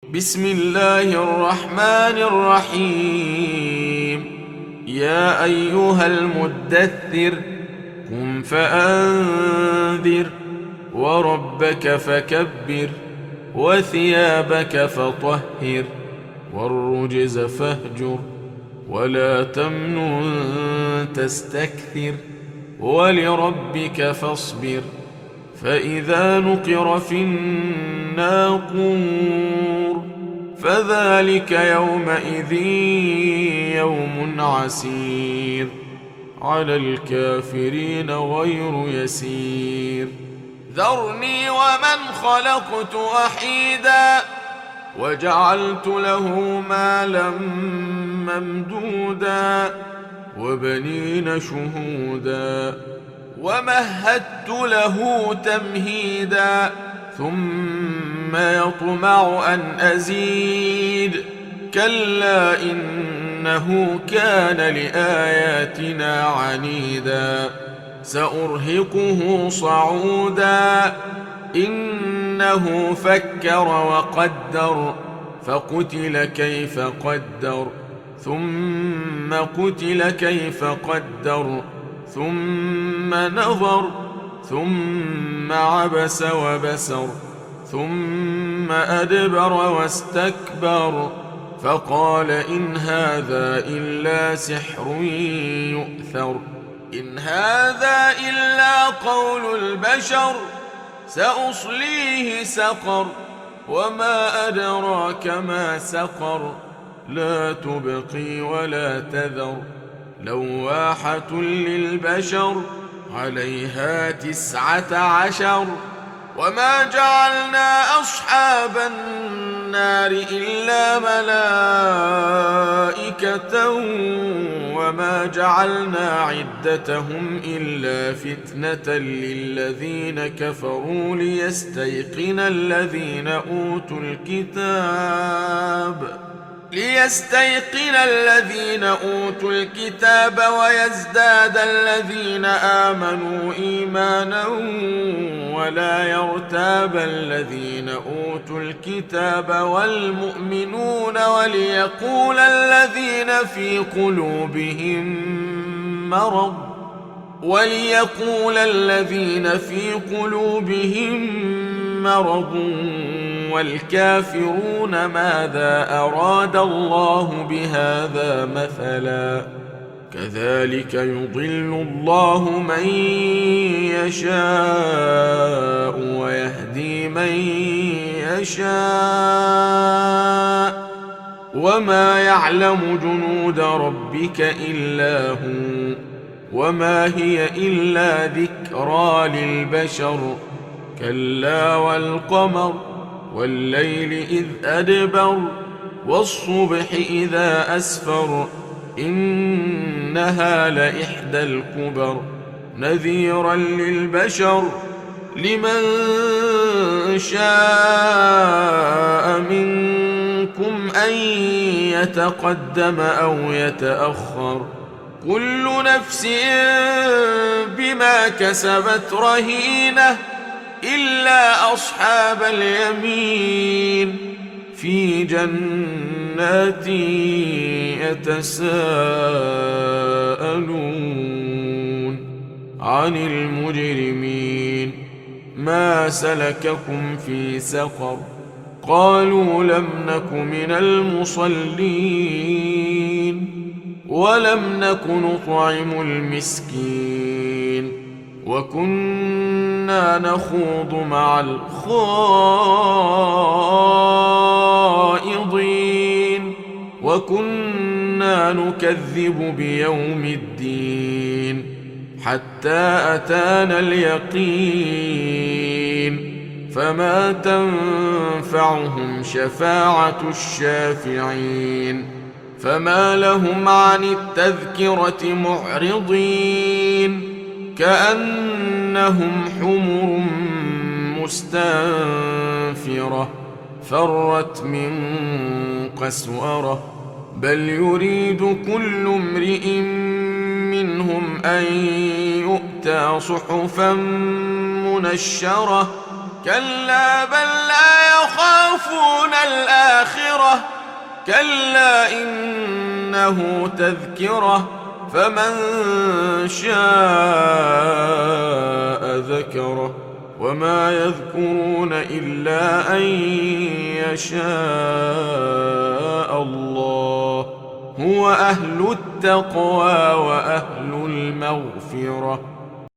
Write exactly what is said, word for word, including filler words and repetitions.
بسم الله الرحمن الرحيم. يا أيها المدثر قم فأنذر وربك فكبر وثيابك فطهر والرجز فاهجر ولا تمنن تستكثر ولربك فاصبر. فإذا نقر في الناقور فذلك يومئذ يوم عسير على الكافرين غير يسير. ذرني ومن خلقت وحيدا وجعلت له مالا ممدودا وبنين شهودا ومهدت له تمهيدا ثم يطمع أن أزيد كلا إنه كان لآياتنا عنيدا سأرهقه صعودا إنه فكر وقدر فقتل كيف قدر ثم قتل كيف قدر ثم نظر ثم عبس وبسر ثم أدبر واستكبر فقال إن هذا إلا سحر يؤثر إن هذا إلا قول البشر سأصليه سقر وما أدراك ما سقر لا تبقي ولا تذر لواحة للبشر عليها تسعة عشر وما جعلنا أصحاب النار إلا ملائكة وما جعلنا عدتهم إلا فتنة للذين كفروا ليستيقن الذين أوتوا الكتاب ليستيقن الذين أوتوا الكتاب ويزداد الذين آمنوا إيمانا ولا يرتاب الذين أوتوا الكتاب والمؤمنون وليقول الذين في قلوبهم مرض وليقول الذين في قلوبهم مرض والكافرون ماذا أراد الله بهذا مثلا كذلك يضل الله من يشاء ويهدي من يشاء وما يعلم جنود ربك إلا هو وما هي إلا ذكرى للبشر كلا والقمر والليل إذ أدبر والصبح إذا أسفر إنها لإحدى الكبر نذيرا للبشر لمن شاء منكم أن يتقدم أو يتأخر كل نفس بما كسبت رهينة إلا أصحاب اليمين في جنات يتساءلون عن المجرمين ما سلككم في سقر قالوا لم نك من المصلين ولم نك نطعم المسكين وكنا نخوض مع الخائضين وكنا نكذب بيوم الدين حتى أتانا اليقين فما تنفعهم شفاعة الشافعين فما لهم عن التذكرة معرضين كأنهم حمر مستنفرة فرت من قسورة بل يريد كل امرئ منهم أن يؤتى صحفا منشرة كلا بل لا يخافون الآخرة كلا إنه تذكرة فمن شاء ذكره وما يذكرون إلا أن يشاء الله هو أهل التقوى وأهل المغفرة